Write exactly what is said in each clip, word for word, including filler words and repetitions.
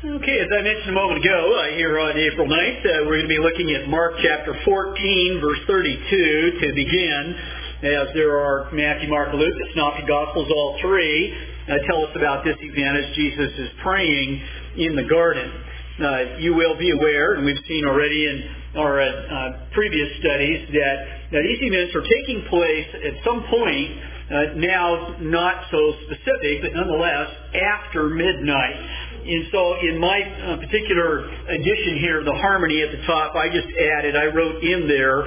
Okay, as I mentioned a moment ago, uh, here on April ninth, uh, we're going to be looking at Mark chapter fourteen, verse thirty-two to begin, as there are Matthew, Mark, Luke, the Synoptic Gospels, all three, uh, tell us about this event as Jesus is praying in the garden. Uh, you will be aware, and we've seen already in our uh, uh, previous studies, that, that these events are taking place at some point, uh, now not so specific, but nonetheless after midnight. And so in my uh, particular edition here, the harmony at the top, I just added, I wrote in there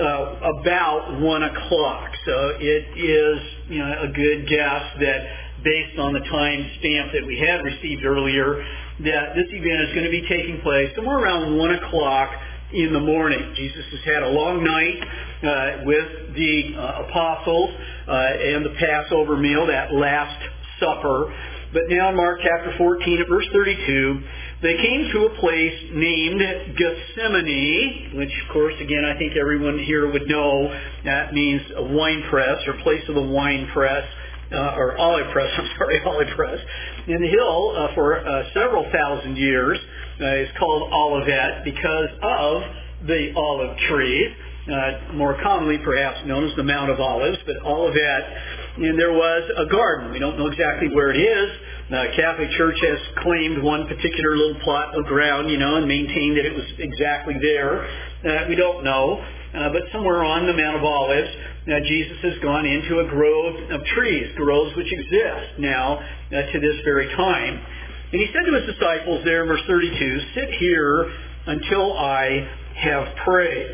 uh, about one o'clock. So it is, you know, a good guess that based on the time stamp that we had received earlier, that this event is going to be taking place somewhere around one o'clock in the morning. Jesus has had a long night uh, with the uh, apostles uh, and the Passover meal, that Last Supper. But now in Mark chapter fourteen at verse thirty-two, they came to a place named Gethsemane, which of course, again, I think everyone here would know that means a wine press or place of the wine press, uh, or olive press, I'm sorry, olive press. And the hill uh, for uh, several thousand years uh, is called Olivet because of the olive trees, uh, more commonly perhaps known as the Mount of Olives, but Olivet. And there was a garden. We don't know exactly where it is. The Catholic Church has claimed one particular little plot of ground, you know, and maintained that it was exactly there. Uh, we don't know. Uh, but somewhere on the Mount of Olives, uh, Jesus has gone into a grove of trees, groves which exist now uh, to this very time. And he said to his disciples there in verse thirty-two, "Sit here until I have prayed."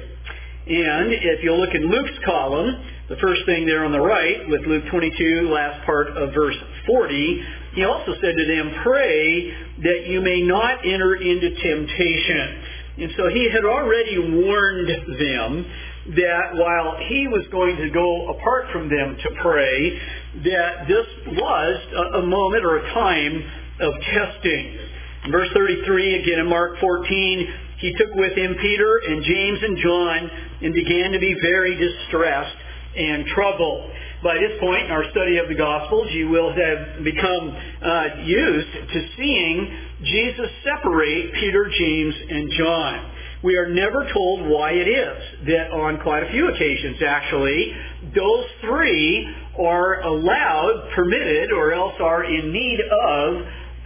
And if you look in Luke's column, the first thing there on the right, with Luke twenty-two, last part of verse forty, he also said to them, "Pray that you may not enter into temptation." And so he had already warned them that while he was going to go apart from them to pray, that this was a, a moment or a time of testing. In verse thirty-three, again in Mark fourteen, he took with him Peter and James and John and began to be very distressed and troubled. By this point in our study of the Gospels, you will have become uh, used to seeing Jesus separate Peter, James, and John. We are never told why it is that on quite a few occasions, actually, those three are allowed, permitted, or else are in need of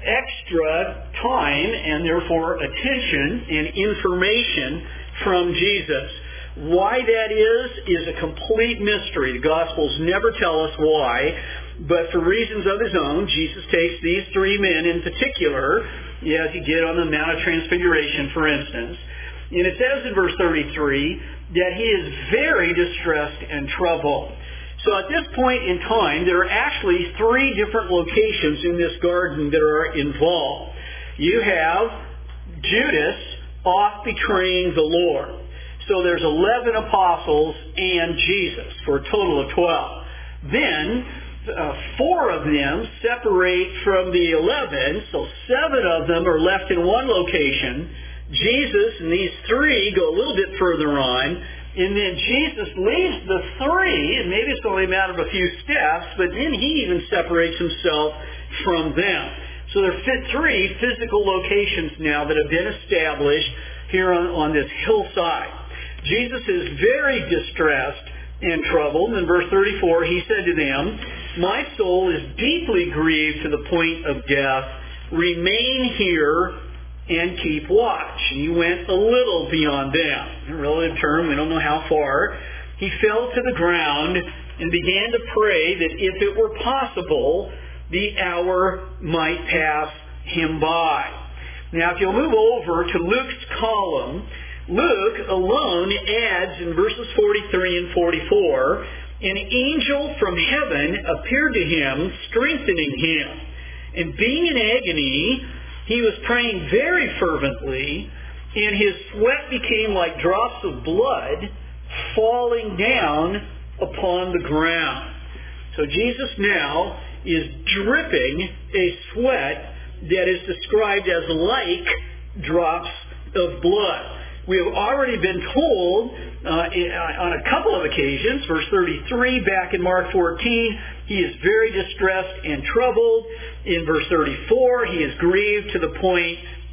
extra time and therefore attention and information from Jesus. Why that is, is a complete mystery. The Gospels never tell us why, but for reasons of his own, Jesus takes these three men in particular, as he did on the Mount of Transfiguration, for instance. And it says in verse thirty-three that he is very distressed and troubled. So at this point in time, there are actually three different locations in this garden that are involved. You have Judas off betraying the Lord. So there's eleven apostles and Jesus for a total of twelve. Then uh, four of them separate from the eleven, so seven of them are left in one location. Jesus and these three go a little bit further on, and then Jesus leaves the three, and maybe it's only a matter of a few steps, but then he even separates himself from them. So there are three physical locations now that have been established here on, on this hillside. Jesus is very distressed and troubled. In verse thirty-four, he said to them, "My soul is deeply grieved to the point of death. Remain here and keep watch." And he went a little beyond them. In a relative term, we don't know how far. He fell to the ground and began to pray that if it were possible, the hour might pass him by. Now, if you'll move over to Luke's column, Luke alone adds in verses forty-three and forty-four, "An angel from heaven appeared to him, strengthening him. And being in agony, he was praying very fervently, and his sweat became like drops of blood falling down upon the ground." So Jesus now is dripping a sweat that is described as like drops of blood. We have already been told uh, in, uh, on a couple of occasions, verse thirty-three, back in Mark fourteen, he is very distressed and troubled. In verse thirty-four, he is grieved to the point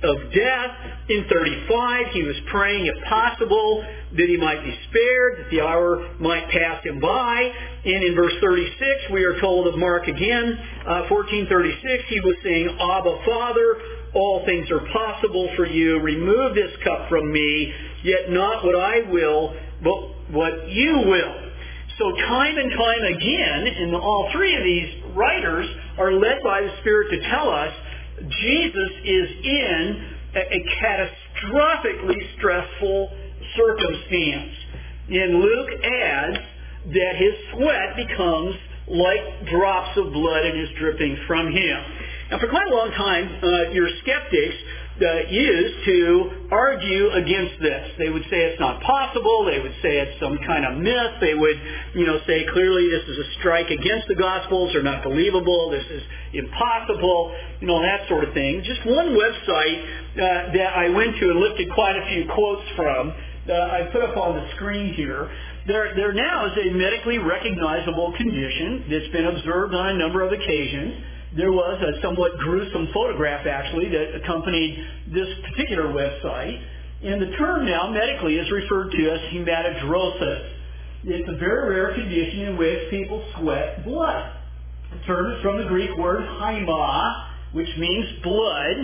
of death. In thirty-five, he was praying, if possible, that he might be spared, that the hour might pass him by. And in verse thirty-six, we are told of Mark again, uh, fourteen thirty-six, he was saying, Abba, Father, all things are possible for you. Remove this cup from me, yet not what I will, but what you will. So time and time again, and all three of these writers are led by the Spirit to tell us Jesus is in a, a catastrophically stressful circumstance. And Luke adds that his sweat becomes like drops of blood and is dripping from him. Now, for quite a long time, uh, your skeptics uh, used to argue against this. They would say it's not possible. They would say it's some kind of myth. They would, you know, say clearly this is a strike against the Gospels. They're not believable. This is impossible. You know, that sort of thing. Just one website uh, that I went to and lifted quite a few quotes from, uh, I put up on the screen here. There, there now is a medically recognizable condition that's been observed on a number of occasions. There was a somewhat gruesome photograph, actually, that accompanied this particular website. And the term now medically is referred to as hematidrosis. It's a very rare condition in which people sweat blood. The term is from the Greek word haima, which means blood.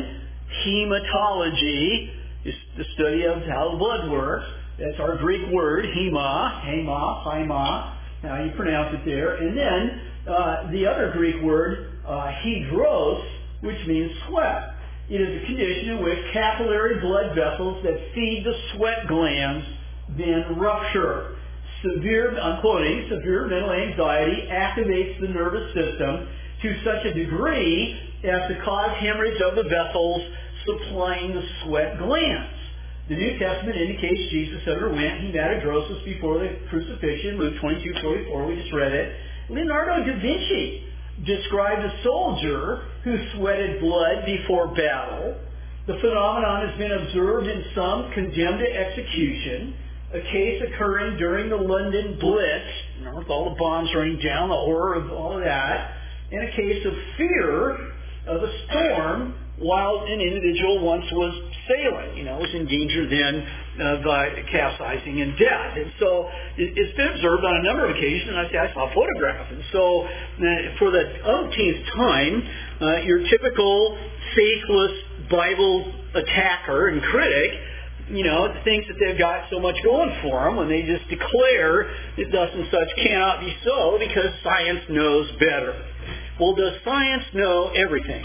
Hematology is the study of how the blood works. That's our Greek word, hema, hema, haima, how you pronounce it there. And then uh, the other Greek word, uh, hydros, which means sweat. It is a condition in which capillary blood vessels that feed the sweat glands then rupture. Severe, I'm quoting, severe mental anxiety activates the nervous system to such a degree as to cause hemorrhage of the vessels supplying the sweat glands. The New Testament indicates Jesus underwent hematidrosis before the crucifixion, Luke twenty-two forty-four, we just read it. Leonardo da Vinci described a soldier who sweated blood before battle. The phenomenon has been observed in some condemned to execution, a case occurring during the London Blitz, remember, with all the bombs raining down, the horror of all of that, and a case of fear of a storm while an individual once was sailing, you know, was in danger then of uh, capsizing and death. And so it, it's been observed on a number of occasions, and I say I saw a photograph. And so uh, for the umpteenth time, uh, your typical faithless Bible attacker and critic, you know, thinks that they've got so much going for them when they just declare that thus and such cannot be so because science knows better. Well, does science know everything?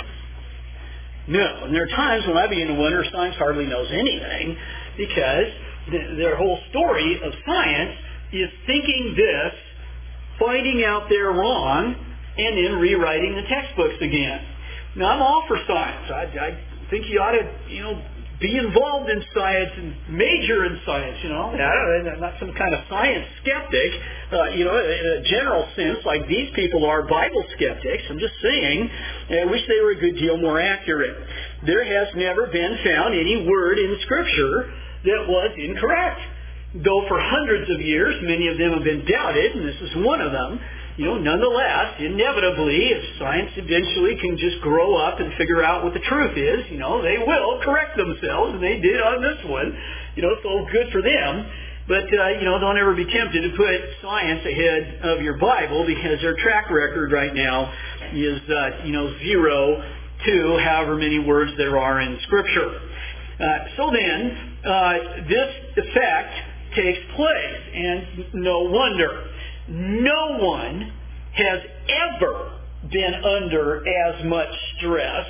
No. And there are times when I begin to wonder if science hardly knows anything because th- their whole story of science is thinking this, finding out they're wrong, and then rewriting the textbooks again. Now, I'm all for science. I, I think you ought to, you know, be involved in science and major in science, you know. I'm not some kind of science skeptic, uh, you know, in a general sense, like these people are Bible skeptics. I'm just saying, I wish they were a good deal more accurate. There has never been found any word in Scripture that was incorrect. Though for hundreds of years, many of them have been doubted, and this is one of them. You know, nonetheless, inevitably, if science eventually can just grow up and figure out what the truth is, you know, they will correct themselves, and they did on this one. You know, so good for them. But, uh, you know, don't ever be tempted to put science ahead of your Bible because their track record right now is, uh, you know, zero to however many words there are in Scripture. Uh, so then, uh, this effect takes place, and no wonder. No one has ever been under as much stress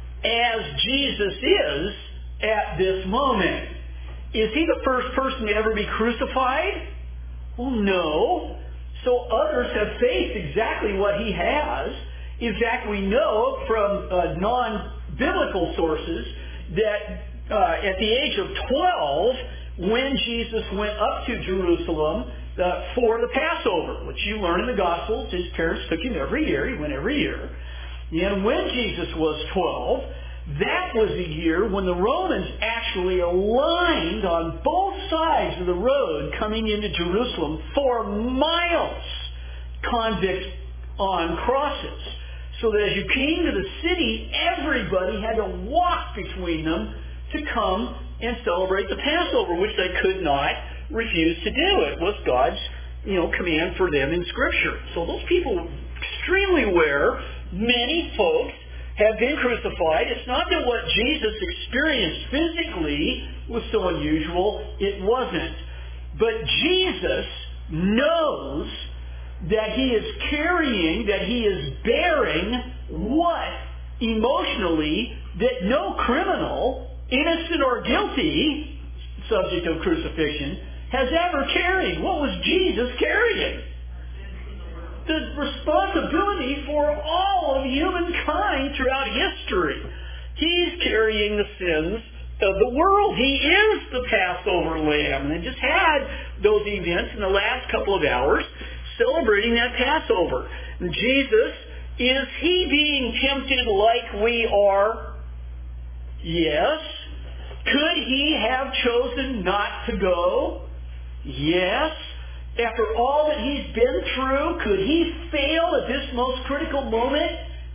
as Jesus is at this moment. Is he the first person to ever be crucified? Well, no. So others have faced exactly what he has. In fact, we know from uh, non-biblical sources that uh, at the age of twelve, when Jesus went up to Jerusalem Uh, for the Passover, which you learn in the Gospels. His parents took him every year. He went every year. And when Jesus was twelve, that was the year when the Romans actually aligned on both sides of the road coming into Jerusalem for miles, convicts on crosses. So that as you came to the city, everybody had to walk between them to come and celebrate the Passover, which they could not refuse to do. It was God's, you know, command for them in Scripture. So those people were extremely aware. Many folks have been crucified. It's not that what Jesus experienced physically was so unusual. It wasn't. But Jesus knows that he is carrying, that he is bearing what emotionally that no criminal, innocent or guilty, subject of crucifixion, has ever carried. What was Jesus carrying? The responsibility for all of humankind throughout history. He's carrying the sins of the world. He is the Passover Lamb. And they just had those events in the last couple of hours celebrating that Passover. And Jesus, is he being tempted like we are? Yes. Could he have chosen not to go? Yes. After all that he's been through, could he fail at this most critical moment?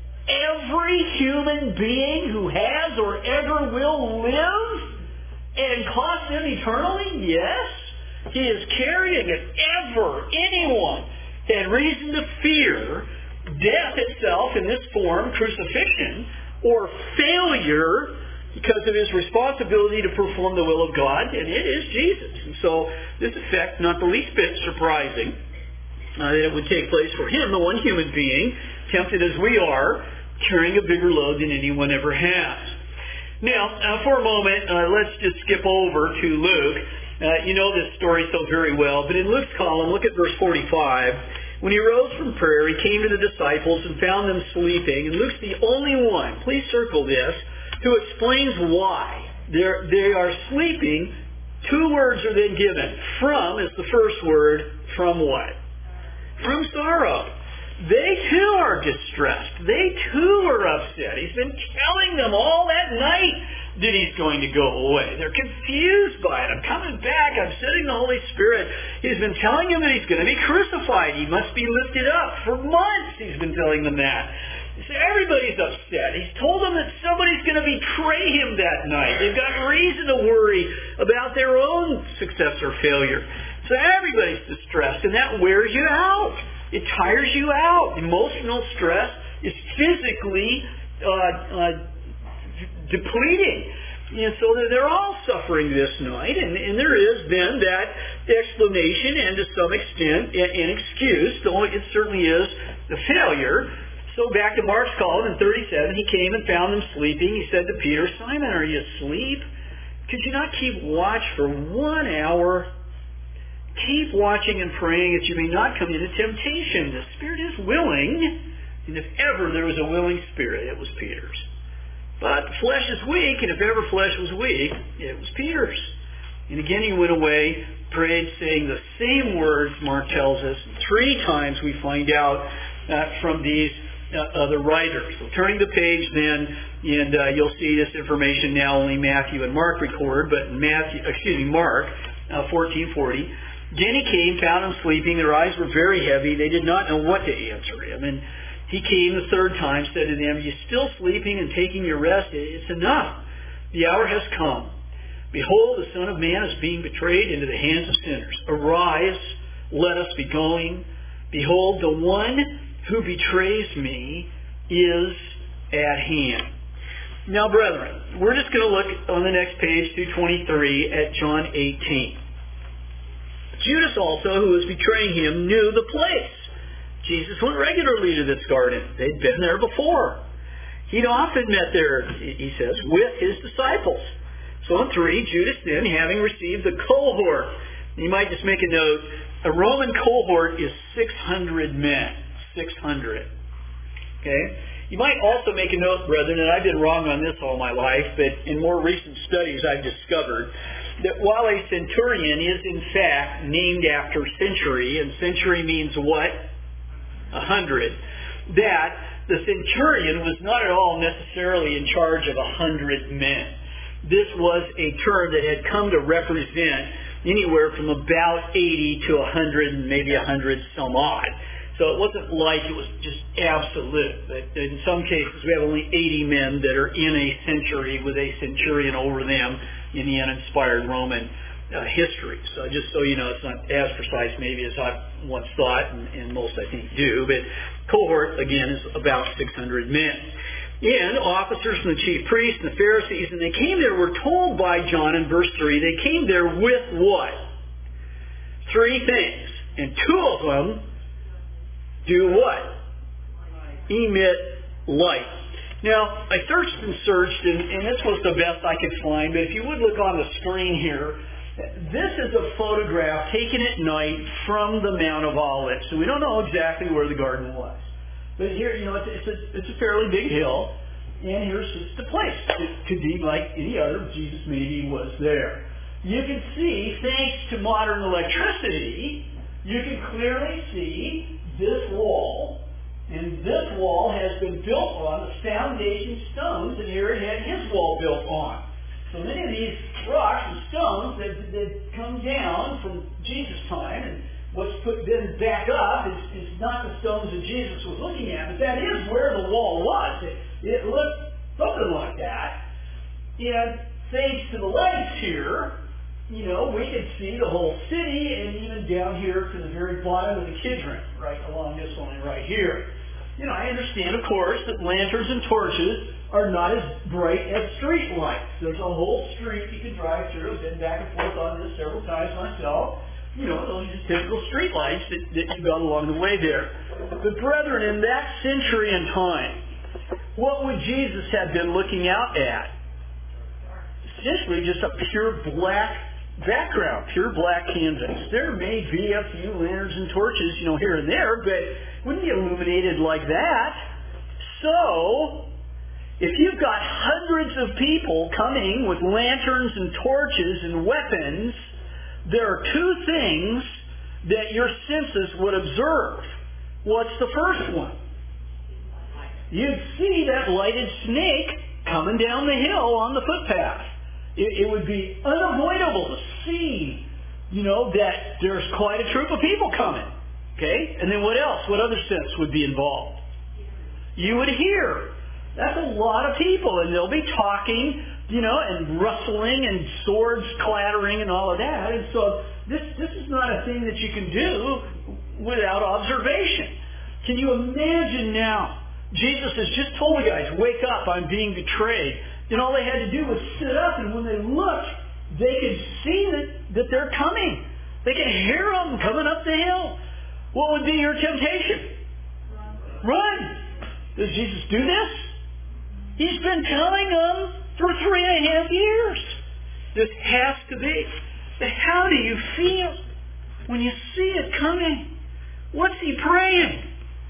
Every human being who has or ever will live and cost them eternally? Yes. He is carrying it. Ever anyone had reason to fear death itself in this form, crucifixion, or failure because of his responsibility to perform the will of God, and it is Jesus. And so this effect, not the least bit surprising, uh, that it would take place for him, the one human being, tempted as we are, carrying a bigger load than anyone ever has. Now, uh, for a moment, uh, let's just skip over to Luke. Uh, you know this story so very well, but in Luke's column, look at verse forty-five. When he rose from prayer, he came to the disciples and found them sleeping. And Luke's the only one, please circle this, who explains why. They're, they are sleeping. Two words are then given. From is the first word. From what? From sorrow. They too are distressed. They too are upset. He's been telling them all that night that he's going to go away. They're confused by it. I'm coming back. I'm sending the Holy Spirit. He's been telling them that he's going to be crucified. He must be lifted up. For months he's been telling them that. So everybody's upset. He's told them that somebody's going to betray him that night. They've got reason to worry about their own success or failure. So everybody's distressed, and that wears you out. It tires you out. Emotional stress is physically uh, uh, depleting. And so they're all suffering this night, and, and there is then that explanation and to some extent an excuse, though it certainly is a failure. So back to Mark's column in thirty-seven, he came and found them sleeping. He said to Peter, Simon, are you asleep? Could you not keep watch for one hour? Keep watching and praying that you may not come into temptation. The spirit is willing, and if ever there was a willing spirit, it was Peter's. But the flesh is weak, and if ever flesh was weak, it was Peter's. And again he went away, prayed, saying the same words, Mark tells us. Three times we find out uh, from these uh, other writers. So turning the page then, and uh, you'll see this information now only Matthew and Mark record, but Matthew, excuse me, Mark uh, fourteen forty. Again he came, found them sleeping. Their eyes were very heavy. They did not know what to answer him. And he came the third time, said to them, are you still sleeping and taking your rest? It's enough. The hour has come. Behold, the Son of Man is being betrayed into the hands of sinners. Arise, let us be going. Behold, the one who betrays me is at hand. Now, brethren, we're just going to look on the next page, two twenty-three, at John eighteen. Judas also, who was betraying him, knew the place. Jesus went regularly to this garden. They'd been there before. He'd often met there, he says, with his disciples. So in three, Judas then, having received the cohort. You might just make a note, a Roman cohort is six hundred men. six hundred. Okay? You might also make a note, brethren, and I've been wrong on this all my life, but in more recent studies I've discovered that while a centurion is in fact named after century, and century means what? A hundred, that the centurion was not at all necessarily in charge of a hundred men. This was a term that had come to represent anywhere from about eighty to a hundred and maybe a hundred some odd. So it wasn't like it was just absolute. But in some cases, we have only eighty men that are in a century with a centurion over them in the uninspired Roman uh, history. So just so you know, it's not as precise maybe as I once thought, and, and most I think do. But cohort, again, is about six hundred men. And officers from the chief priests and the Pharisees, and they came there, we're told by John in verse three, they came there with what? Three things. And two of them do what? Emit light. Now, I searched and searched, and, and this was the best I could find, but if you would look on the screen here, this is a photograph taken at night from the Mount of Olives. So we don't know exactly where the garden was. But here, you know, it's, it's, a, it's a fairly big hill, and here's just a place. It could be like any other. Jesus maybe was there. You can see, thanks to modern electricity, you can clearly see this wall, and this wall has been built on the foundation stones that Herod had his wall built on. So many of these rocks and stones that, that come down from Jesus' time, and what's put then back up is, is not the stones that Jesus was looking at, but that is where the wall was. It, it looked something like that. And thanks to the lights here, you know, we could see the whole city, and even down here to the very bottom of the Kidron, right along this one right here. You know, I understand, of course, that lanterns and torches are not as bright as street lights. There's a whole street you can drive through. I've been back and forth on this several times myself. You know, those are just typical street lights that, that you got along the way there. But brethren, in that century and time, what would Jesus have been looking out at? Essentially just a pure black background, pure black canvas. There may be a few lanterns and torches, you know, here and there, but it wouldn't be illuminated like that. So, if you've got hundreds of people coming with lanterns and torches and weapons, there are two things that your senses would observe. What's the first one? You'd see that lighted snake coming down the hill on the footpath. It, it would be unavoidable to see, you know, that there's quite a troop of people coming. Okay? And then what else? What other sense would be involved? You would hear. That's a lot of people, and they'll be talking, you know, and rustling and swords clattering and all of that. And so this this is not a thing that you can do without observation. Can you imagine now? Jesus has just told the guys, wake up, I'm being betrayed. And all they had to do was sit up, and when they looked, they could see that, that they're coming. They could hear them coming up the hill. What would be your temptation? Run. Run. Does Jesus do this? He's been telling them for three and a half years. This has to be. But how do you feel when you see it coming? What's he praying?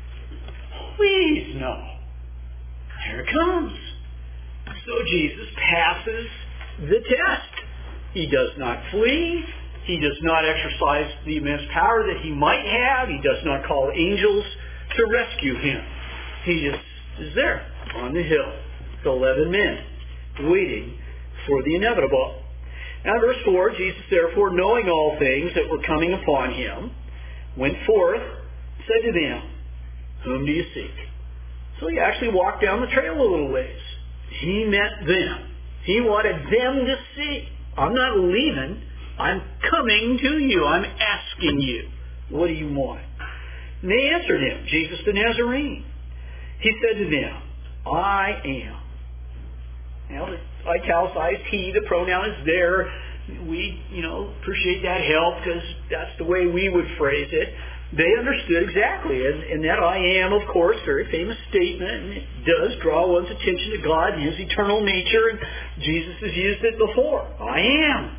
Please, no. Here it comes. So Jesus passes the test. He does not flee. He does not exercise the immense power that he might have. He does not call angels to rescue him. He just is there on the hill with eleven men waiting for the inevitable. Now verse four, Jesus therefore, knowing all things that were coming upon him, went forth, said to them, whom do you seek? So he actually walked down the trail a little ways. He met them. He wanted them to see. I'm not leaving. I'm coming to you. I'm asking you. What do you want? And they answered him, Jesus the Nazarene. He said to them, I am. Now, the italicized he, the pronoun is there. We, you know, appreciate that help because that's the way we would phrase it. They understood exactly. And, and that I am, of course, very famous statement. And it does draw one's attention to God and his eternal nature. And Jesus has used it before. I am.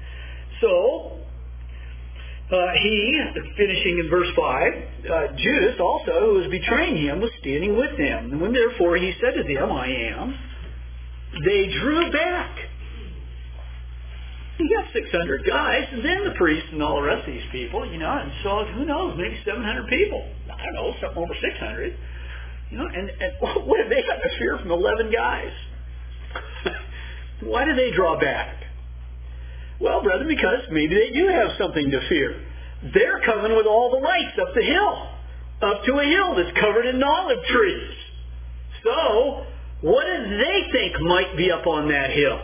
So, uh, he, finishing in verse five, uh, Judas also, who was betraying him, was standing with them. And when therefore he said to them, I am, they drew back. You got six hundred guys, and then the priests and all the rest of these people, you know, and so who knows, maybe seven hundred people. I don't know, something over six hundred. You know, and, and what have they got to fear from eleven guys? Why do they draw back? Well, brother, because maybe they do have something to fear. They're coming with all the lights up the hill. up to a hill that's covered in olive trees. So, what did they think might be up on that hill?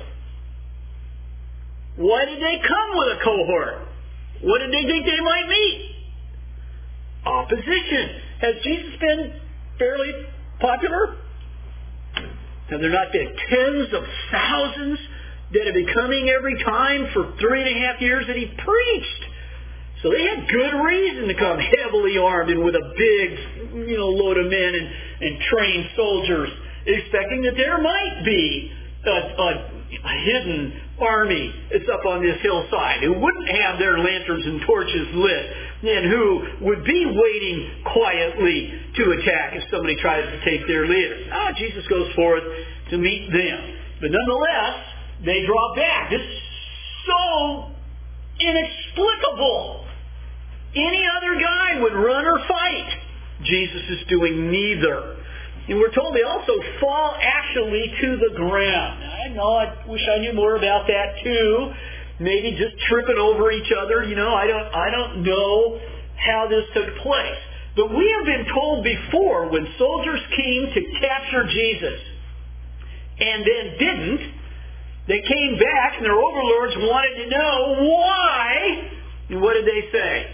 Why did they come with a cohort? What did they think they might meet? Opposition. Has Jesus been fairly popular? Have there not been tens of thousands that have been coming every time for three and a half years that he preached? So they had good reason to come heavily armed and with a big, you know, load of men and, and trained soldiers, expecting that there might be a, a, a hidden army that's up on this hillside who wouldn't have their lanterns and torches lit and who would be waiting quietly to attack if somebody tries to take their leader. Ah, Jesus goes forth to meet them. But nonetheless, they draw back. This is so inexplicable. Any other guy would run or fight. Jesus is doing neither. And we're told they also fall actually to the ground. Now, I know, I wish I knew more about that too. Maybe just tripping over each other. You know, I don't, I don't know how this took place. But we have been told before when soldiers came to capture Jesus and then didn't, they came back and their overlords wanted to know why. And what did they say?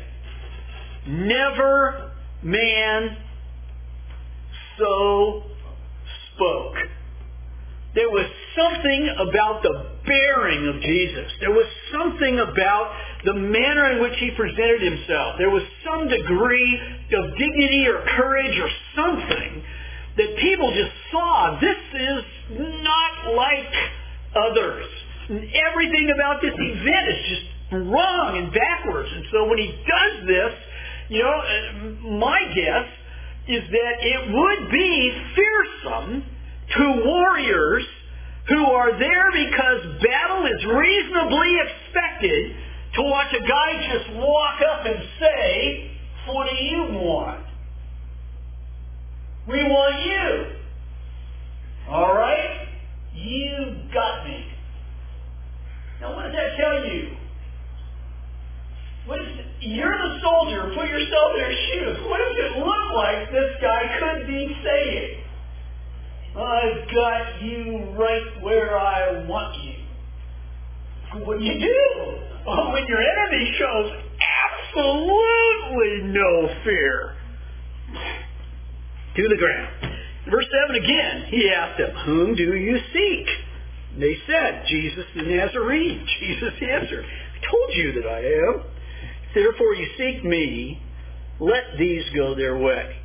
Never man so spoke. There was something about the bearing of Jesus. There was something about the manner in which he presented himself. There was some degree of dignity or courage or something that people just saw. This is not like others. Everything about this event is just wrong and backwards. And so when he does this, you know, my guess is that it would be fearsome to warriors who are there because battle is reasonably expected to watch a guy just walk up and say, "What do you want? We want you. All right? You got me." Now what does that tell you? What is it? You're the soldier. Put yourself in their shoes. What does it look like this guy could be saying? "I've got you right where I want you." What do you do? Well, when your enemy shows absolutely no fear. To the ground. Verse seven again, he asked them, "Whom do you seek?" They said, "Jesus the Nazarene." Jesus answered, "I told you that I am. Therefore you seek me, let these go their way,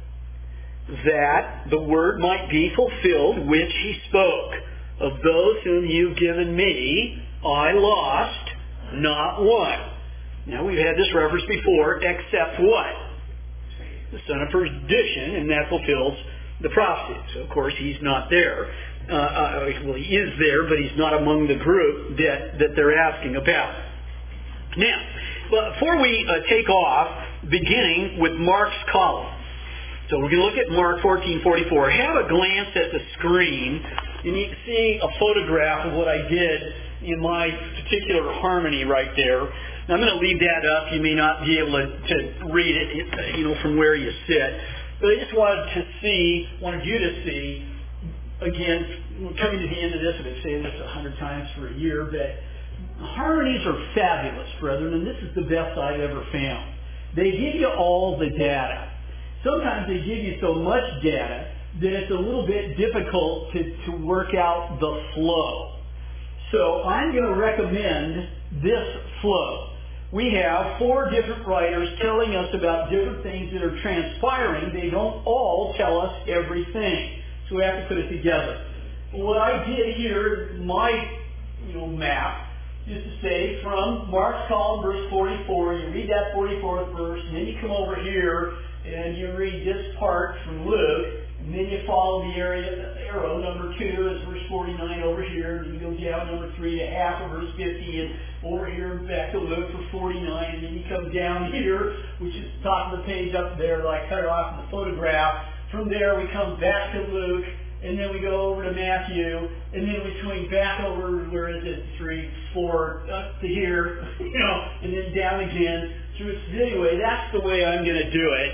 that the word might be fulfilled which he spoke. Of those whom you've given me, I lost not one." Now we've had this reference before, except what? The son of perdition, and that fulfills the prophecy. So of course he's not there. Uh, uh, well, he is there, but he's not among the group that, that they're asking about. Now, but before we uh, take off, beginning with Mark's column. So we're going to look at Mark fourteen forty-four. Have a glance at the screen, and you can see a photograph of what I did in my particular harmony right there. Now, I'm going to leave that up. You may not be able to, to read it, you know, from where you sit. But I just wanted to see, wanted you to see, again, coming to the end of this, I've been saying this a hundred times for a year, but harmonies are fabulous, brethren, and this is the best I've ever found. They give you all the data. Sometimes they give you so much data that it's a little bit difficult to, to work out the flow. So I'm going to recommend this flow. We have four different writers telling us about different things that are transpiring. They don't all tell us everything. So we have to put it together. What I did here, my you know, map, is to say from Mark's column, verse forty-four, you read that forty-fourth verse, and then you come over here and you read this part from Luke, and then you follow the area, the arrow, number two is verse forty-nine over here, and then you go down number three to half of verse fifty, and over here back to Luke for forty-nine, and then you come down here, which is the top of the page up there that I cut off in the photograph. From there we come back to Luke, and then we go over to Matthew, and then we swing back over, where is it, three, four, up to here, you know, and then down again. Through, anyway, that's the way I'm going to do it.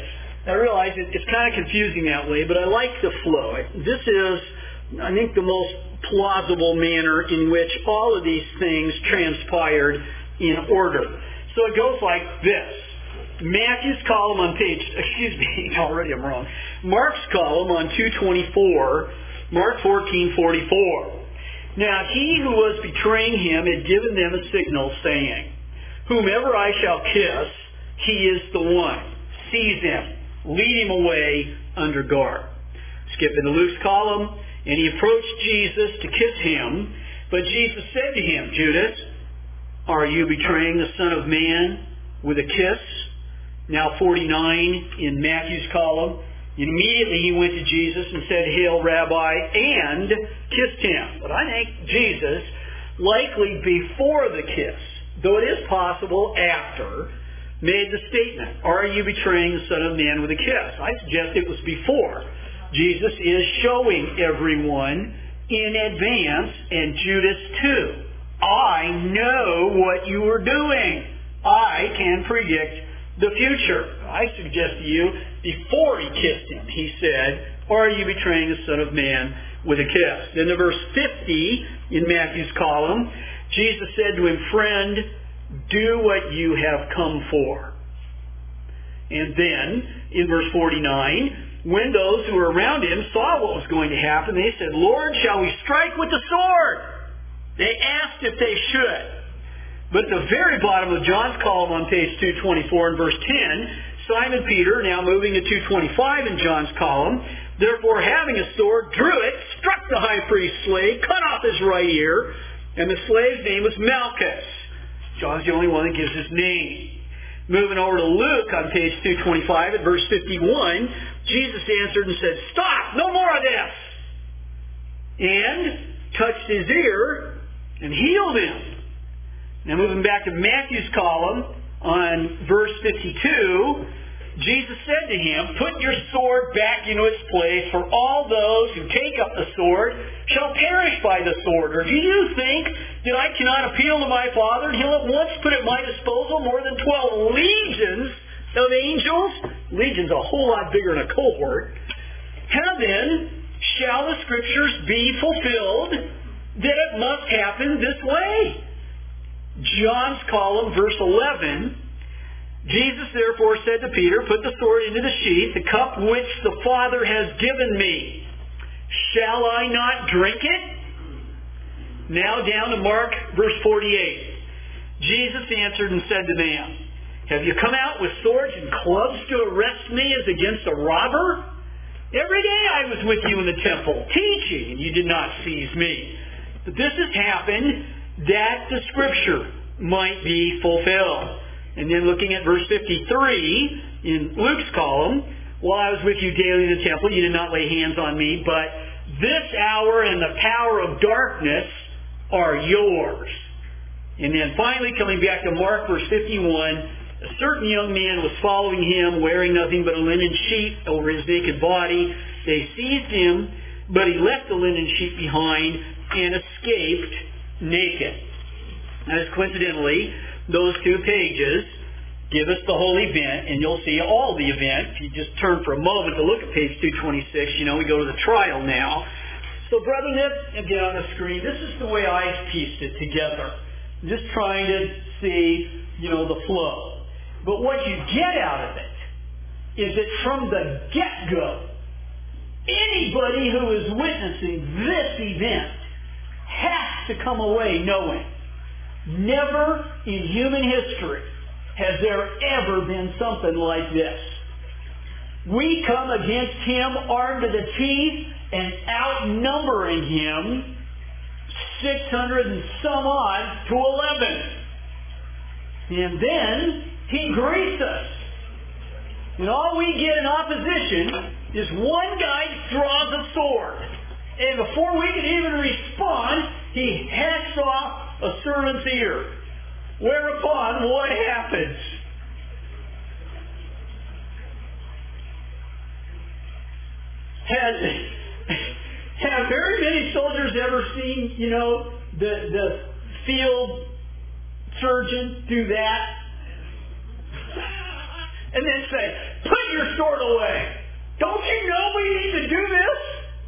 I realize it, it's kind of confusing that way, but I like the flow. This is, I think, the most plausible manner in which all of these things transpired in order. So it goes like this. Matthew's column on page, excuse me, already I'm wrong. Mark's column on two twenty-four, Mark fourteen forty-four. Now he who was betraying him had given them a signal, saying, "Whomever I shall kiss, he is the one. Seize him, lead him away under guard." Skip into Luke's column, and he approached Jesus to kiss him, but Jesus said to him, "Judas, are you betraying the Son of Man with a kiss?" Now forty-nine in Matthew's column. Immediately he went to Jesus and said, "Hail, Rabbi," and kissed him. But I think Jesus, likely before the kiss, though it is possible after, made the statement, "Are you betraying the Son of Man with a kiss?" I suggest it was before. Jesus is showing everyone in advance, and Judas too, "I know what you are doing. I can predict the future." I suggest to you, before he kissed him, he said, "Are you betraying the Son of Man with a kiss?" Then to verse fifty in Matthew's column, Jesus said to him, "Friend, do what you have come for." And then in verse forty-nine, when those who were around him saw what was going to happen, they said, "Lord, shall we strike with the sword?" They asked if they should. But at the very bottom of John's column on page two twenty-four and verse ten, Simon Peter, now moving to two twenty-five in John's column, therefore having a sword, drew it, struck the high priest's slave, cut off his right ear, and the slave's name was Malchus. John's the only one that gives his name. Moving over to Luke on page two twenty-five at verse fifty-one, Jesus answered and said, "Stop! No more of this!" And touched his ear and healed him. Now moving back to Matthew's column on verse fifty-two, Jesus said to him, "Put your sword back into its place, for all those who take up the sword shall perish by the sword. Or do you think that I cannot appeal to my Father, and he'll at once put at my disposal more than twelve legions of angels?" Legion's a whole lot bigger than a cohort. "How then shall the Scriptures be fulfilled that it must happen this way?" John's column, verse eleven, Jesus therefore said to Peter, "Put the sword into the sheath, the cup which the Father has given me. Shall I not drink it?" Now down to Mark, verse forty-eight. Jesus answered and said to them, "Have you come out with swords and clubs to arrest me as against a robber? Every day I was with you in the temple, teaching, and you did not seize me. But this has happened that the Scripture might be fulfilled." And then looking at verse fifty-three in Luke's column, "While I was with you daily in the temple, you did not lay hands on me, but this hour and the power of darkness are yours." And then finally, coming back to Mark, verse fifty-one, "A certain young man was following him, wearing nothing but a linen sheet over his naked body. They seized him, but he left the linen sheet behind and escaped naked." As coincidentally, those two pages give us the whole event, and you'll see all the event. If you just turn for a moment to look at page two twenty-six, you know, we go to the trial now. So, brethren, that, again on the screen, this is the way I pieced it together. I'm just trying to see, you know, the flow. But what you get out of it is that from the get-go, anybody who is witnessing this event has to come away knowing never in human history has there ever been something like this. We come against him armed to the teeth and outnumbering him six hundred and some odd to eleven. And then he greets us. And all we get in opposition is one guy draws a sword. And before we can even respond, he hacks off a servant's ear. Whereupon, what happens? Has, have very many soldiers ever seen, you know, the, the field surgeon do that? and then say, put your sword away. Don't you know we need to do this?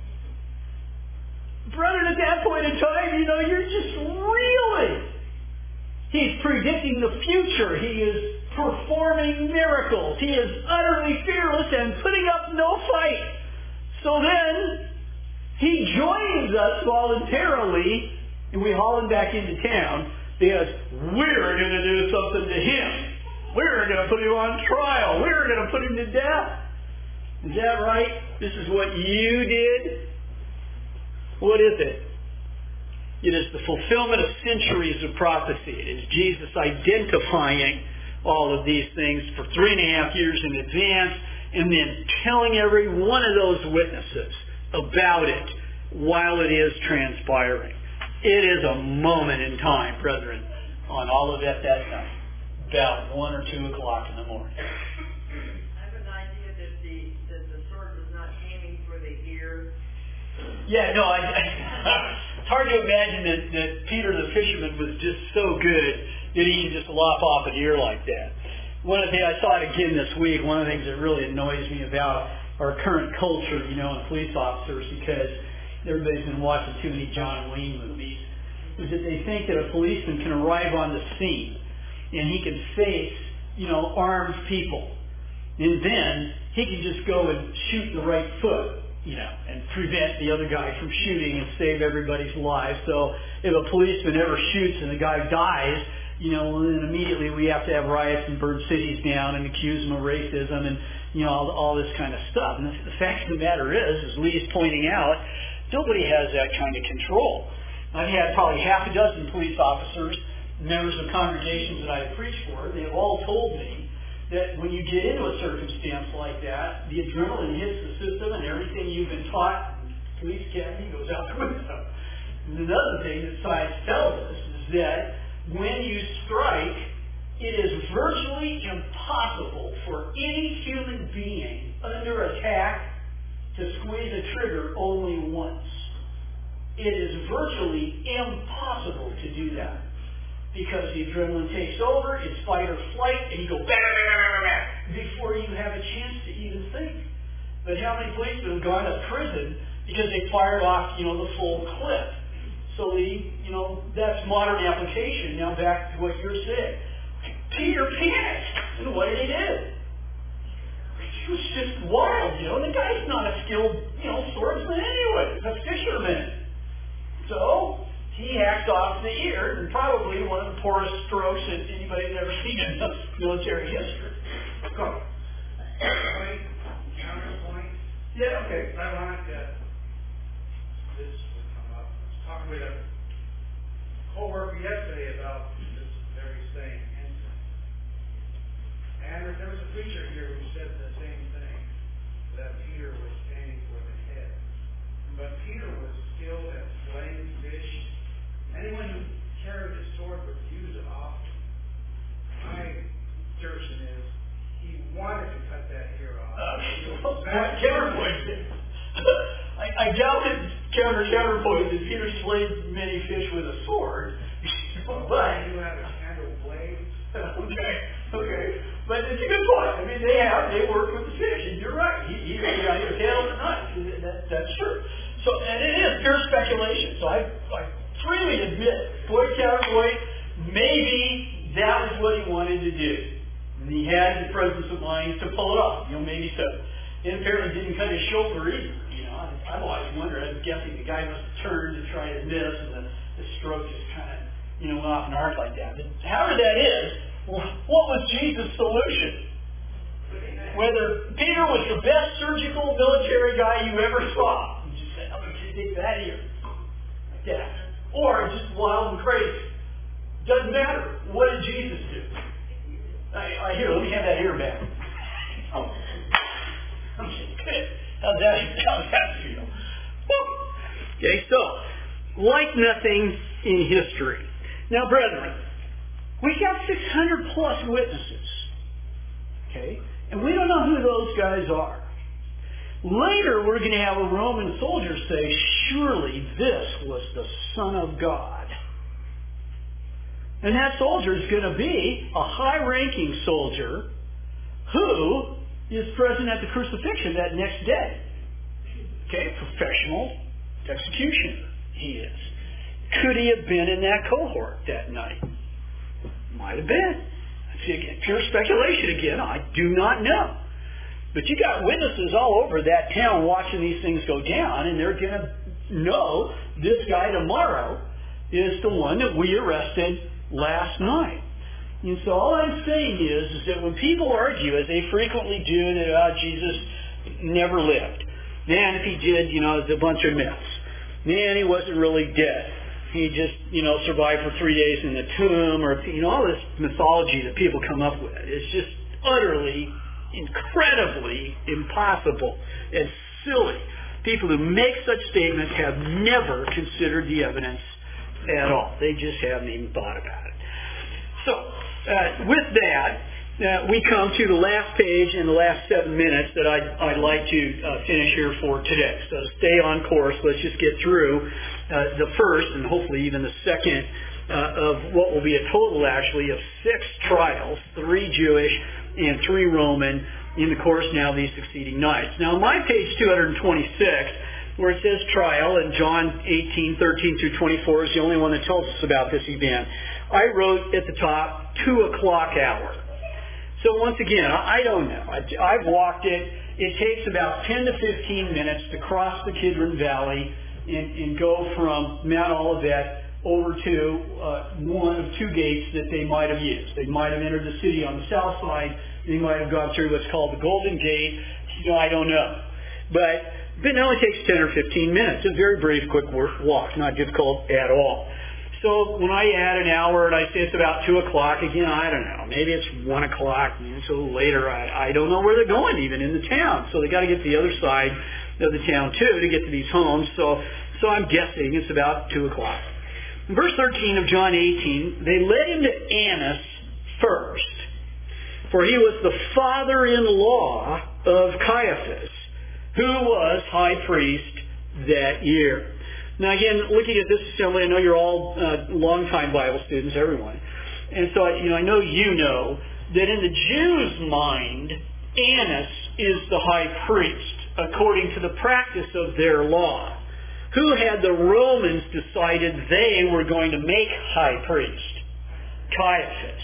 Brethren, at that point in time, you know, you're just reeling. He's predicting the future. He is performing miracles. He is utterly fearless and putting up no fight. So then, he joins us voluntarily, and we haul him back into town because we're going to do something to him. We're going to put him on trial. We're going to put him to death. Is that right? This is what you did? What is it? It is the fulfillment of centuries of prophecy. It is Jesus identifying all of these things for three and a half years in advance and then telling every one of those witnesses about it while it is transpiring. It is a moment in time, brethren, on all of that that night, about one or two o'clock in the morning. I have an idea that the, that the sword was not aiming for the ear. Yeah, no, I, it's hard to imagine that, that Peter the fisherman was just so good that he could just lop off an ear like that. One of the things, I saw it again this week, one of the things that really annoys me about our current culture, you know, and police officers, because everybody's been watching too many John Wayne movies, is that they think that a policeman can arrive on the scene and he can face, you know, armed people. And then he can just go and shoot the right foot, you know, and prevent the other guy from shooting and save everybody's lives. So if a policeman ever shoots and the guy dies, you know, then immediately we have to have riots and burn cities down and accuse them of racism and, you know, all, all this kind of stuff. And the, the fact of the matter is, as Lee's pointing out, nobody has that kind of control. I've had probably half a dozen police officers, members of congregations that I've preached for, they have all told me that when you get into a circumstance like that, the adrenaline hits the system and everything you've been taught in police academy goes out the window. And another thing that science tells us is that when you strike, it is virtually impossible for any human being under attack to squeeze a trigger only once. It is virtually impossible to do that because the adrenaline takes over, it's fight or flight, and you go back, back, back, back before you have a chance to even think. But how many policemen have gone to prison because they fired off, you know, the full clip? So the, you know, that's modern application. Now back to what you're saying. Peter panicked. And what did he do? He was just wild, you know. The guy's not a skilled, you know, swordsman anyway. He's a fisherman. So he hacked off the ear, and probably one of the poorest strokes that anybody's ever seen in military history. Go. Point, counterpoint. Yeah, okay. Ironic that this would come up. I was talking with a co-worker yesterday about this very same incident. And there was a preacher here who said the same thing, that Peter was aiming for the head. But Peter was skilled at slaying fish. Anyone who carried a sword would use it often. My assertion is he wanted to cut that ear off. Uh, counterpoint. I, I doubt that counter counterpoint that Peter slayed many fish with a sword. But But you have a handle blade. okay, okay. But it's a good point. I mean, they have they work with the fish, and you're right. He, he, he got your tail and knife. That, that's true. So, and it is pure speculation. So I, I freely admit, point counterpoint, maybe that was what he wanted to do. And he had the presence of mind to pull it off. You know, maybe so. And apparently didn't cut his shoulder either. You know, I, I've always wondered. I'm guessing the guy must have turned to try to miss, and the, the stroke just kind of, you know, went off and arc like that. But however that is, what was Jesus' solution? Whether Peter was the best surgical military guy you ever saw, you just said, "I'm going to take that ear," like that, or just wild and crazy. Doesn't matter. What did Jesus do? I, I hear. Let me have that ear back. Oh, okay, good. How's that? How's that feel? Okay, so like nothing in history. Now, brethren, we got six hundred plus witnesses. Okay? And we don't know who those guys are. Later, we're going to have a Roman soldier say, surely this was the Son of God. And that soldier is going to be a high-ranking soldier who is present at the crucifixion that next day. Okay, professional executioner he is. Could he have been in that cohort that night? Might have been. See, again, pure speculation again. I do not know. But you got witnesses all over that town watching these things go down, and they're going to know this guy tomorrow is the one that we arrested last night. And so all I'm saying is, is that when people argue, as they frequently do, that oh, Jesus never lived. Man, if he did, you know, it's a bunch of myths. Man, he wasn't really dead. He just, you know, survived for three days in the tomb, or, you know, all this mythology that people come up with. It's just utterly, incredibly impossible and silly. People who make such statements have never considered the evidence at all. They just haven't even thought about it. So, uh, with that, uh, we come to the last page in the last seven minutes that I'd, I'd like to uh, finish here for today. So stay on course. Let's just get through uh, the first and hopefully even the second uh, of what will be a total, actually, of six trials, three Jewish and three Roman, in the course now of these succeeding nights. Now, on my page two twenty-six, where it says trial, and John eighteen, thirteen through twenty-four is the only one that tells us about this event, I wrote at the top, two o'clock hour. So once again, I don't know. I've walked it. It takes about ten to fifteen minutes to cross the Kidron Valley and, and go from Mount Olivet over to uh, one of two gates that they might have used. They might have entered the city on the south side. They might have gone through what's called the Golden Gate. You know, I don't know. But, but it only takes ten or fifteen minutes. It's a very brief, quick walk, not difficult at all. So when I add an hour and I say it's about two o'clock, again, I don't know. Maybe it's one o'clock, maybe it's a little later. I, I don't know where they're going even in the town. So they got to get to the other side of the town too to get to these homes. So, so I'm guessing it's about two o'clock. In verse thirteen of John eighteen, they led him to Annas first, for he was the father-in-law of Caiaphas, who was high priest that year. Now again, looking at this assembly, I know you're all uh, long-time Bible students, everyone. And so, you know, I know you know that in the Jews' mind, Annas is the high priest, according to the practice of their law. Who had the Romans decided they were going to make high priest? Caiaphas.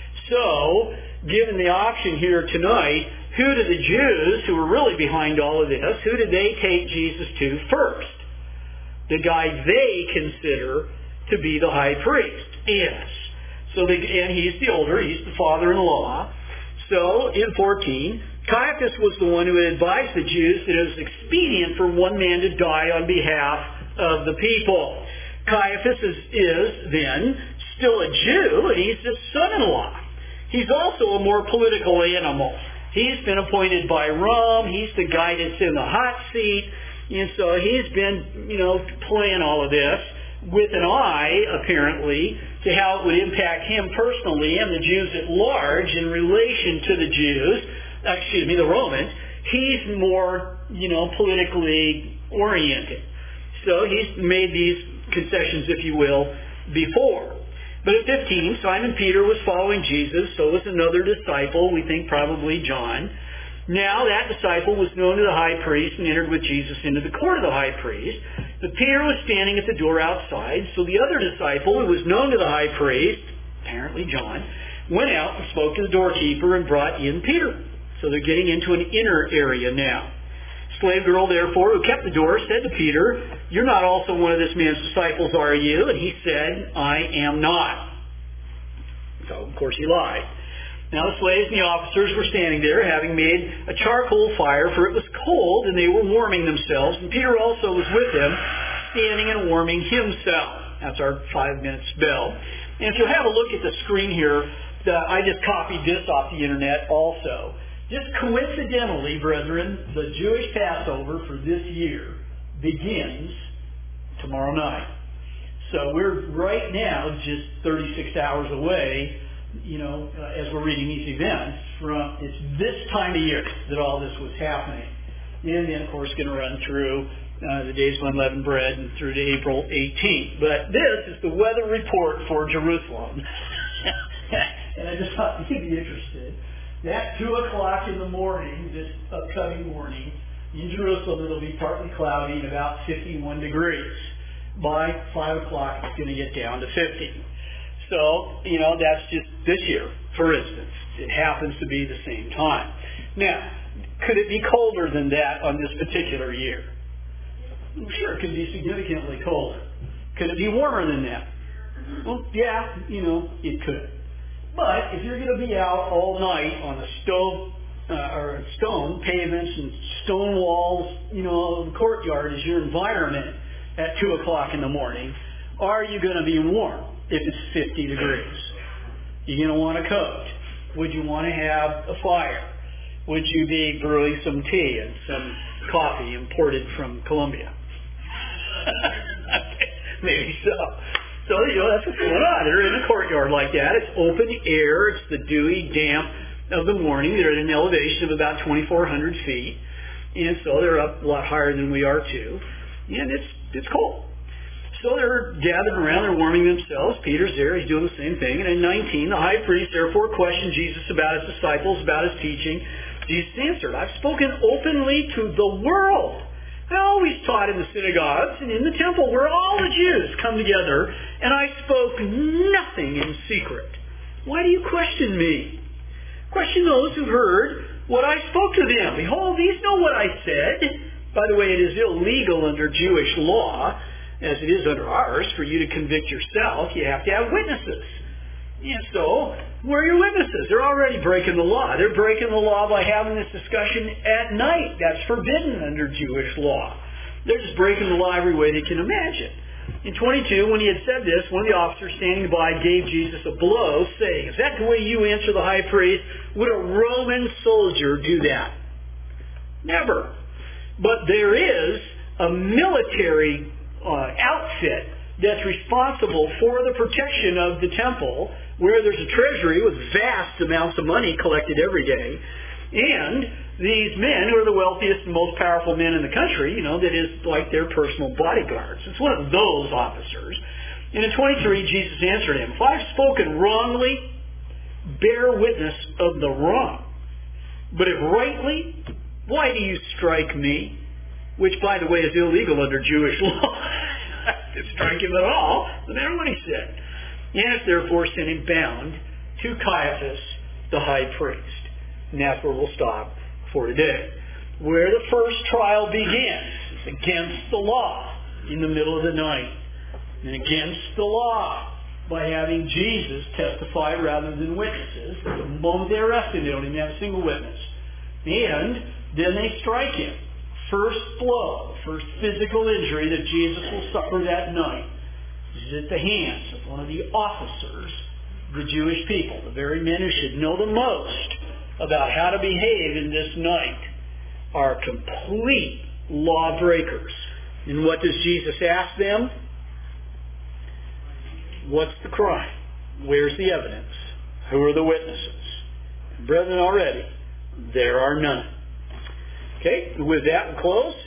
So, given the option here tonight, who did the Jews, who were really behind all of this, who did they take Jesus to first? The guy they consider to be the high priest, Annas. So they, and he's the older, he's the father-in-law. So in fourteen, Caiaphas was the one who had advised the Jews that it was expedient for one man to die on behalf of the people. Caiaphas is, is then still a Jew, and he's the son-in-law. He's also a more political animal. He's been appointed by Rome. He's the guy that's in the hot seat. And so he's been, you know, playing all of this with an eye, apparently, to how it would impact him personally and the Jews at large in relation to the Jews, excuse me, the Romans. He's more, you know, politically oriented. So he's made these concessions, if you will, before. But at fifteen, Simon Peter was following Jesus, so was another disciple, we think probably John. Now that disciple was known to the high priest and entered with Jesus into the court of the high priest. But Peter was standing at the door outside, so the other disciple, who was known to the high priest, apparently John, went out and spoke to the doorkeeper and brought in Peter. So they're getting into an inner area now. Slave girl, therefore, who kept the door, said to Peter, "You're not also one of this man's disciples, are you?" And he said, "I am not." So, of course, he lied. Now the slaves and the officers were standing there, having made a charcoal fire, for it was cold, and they were warming themselves. And Peter also was with them, standing and warming himself. That's our five-minute spell. And if you'll have a look at the screen here, the, I just copied this off the internet also. Just coincidentally, brethren, the Jewish Passover for this year begins tomorrow night. So we're right now just thirty-six hours away, you know, uh, as we're reading these events, from it's this time of year that all this was happening. And then, of course, going to run through uh, the days of unleavened bread and through to April eighteenth. But this is the weather report for Jerusalem. And I just thought you'd be interested. At two o'clock in the morning, this upcoming morning, in Jerusalem it'll be partly cloudy and about fifty-one degrees. By five o'clock it's going to get down to fifty. So, you know, that's just this year, for instance. It happens to be the same time. Now, could it be colder than that on this particular year? Sure, it could be significantly colder. Could it be warmer than that? Well, yeah, you know, it could. But if you're going to be out all night on a stone, uh, or stone pavements and stone walls, you know, the courtyard is your environment at two o'clock in the morning, are you going to be warm if it's fifty degrees? You're going to want a coat. Would you want to have a fire? Would you be brewing some tea and some coffee imported from Colombia? Maybe so. So, you know, that's what's going on. They're in a courtyard like that. It's open air. It's the dewy damp of the morning. They're at an elevation of about twenty-four hundred feet. And so they're up a lot higher than we are too. And it's it's cold. So they're gathered around. They're warming themselves. Peter's there. He's doing the same thing. And in nineteen, the high priest therefore questioned Jesus about his disciples, about his teaching. Jesus answered, I've spoken openly to the world. I always taught in the synagogues and in the temple where all the Jews come together, and I spoke nothing in secret. Why do you question me? Question those who heard what I spoke to them. Behold, these know what I said. By the way, it is illegal under Jewish law, as it is under ours, for you to convict yourself. You have to have witnesses. And so, where are your witnesses? They're already breaking the law. They're breaking the law by having this discussion at night. That's forbidden under Jewish law. They're just breaking the law every way they can imagine. In twenty-two, when he had said this, one of the officers standing by gave Jesus a blow, saying, is that the way you answer the high priest? Would a Roman soldier do that? Never. But there is a military uh, outfit that's responsible for the protection of the temple, where there's a treasury with vast amounts of money collected every day. And these men, who are the wealthiest and most powerful men in the country, you know, that is like their personal bodyguards. It's one of those officers. And in twenty-three, Jesus answered him, if I've spoken wrongly, bear witness of the wrong. But if rightly, why do you strike me? Which, by the way, is illegal under Jewish law. To strike him at all, no matter what he said. Annas therefore sent him bound to Caiaphas, the high priest. And that's where we'll stop for today. Where the first trial begins is against the law in the middle of the night. And against the law by having Jesus testify rather than witnesses. The moment they arrest him, they don't even have a single witness. And then they strike him. First blow, first physical injury that Jesus will suffer that night is at the hands of one of the officers of the Jewish people, the very men who should know the most about how to behave in this night, are complete lawbreakers. And what does Jesus ask them? What's the crime? Where's the evidence? Who are the witnesses? Brethren, already, there are none. Okay, with that, we'll close.